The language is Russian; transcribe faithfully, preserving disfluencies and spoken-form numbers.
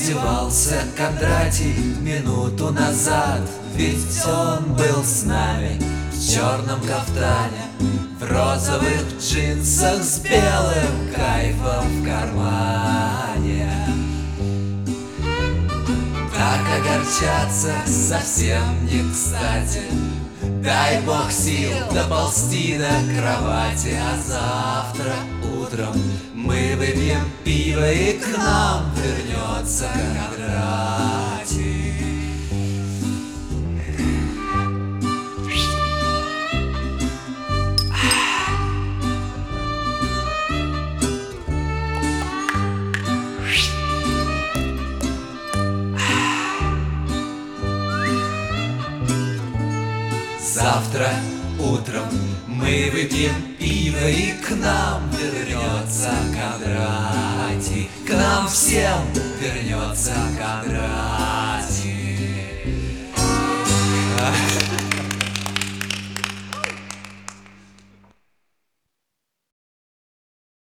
девался Кондратий минуту назад? Ведь он был с нами в черном кафтане, в розовых джинсах с белым кайфом в кармане. Так огорчаться совсем не кстати. Дай Бог сил доползти до кровати, а завтра утром мы выпьем пиво, и к нам вернется Кондратий. Завтра утром мы выпьем пиво, и к нам вернется Кондратий. К нам всем вернется Кондратий.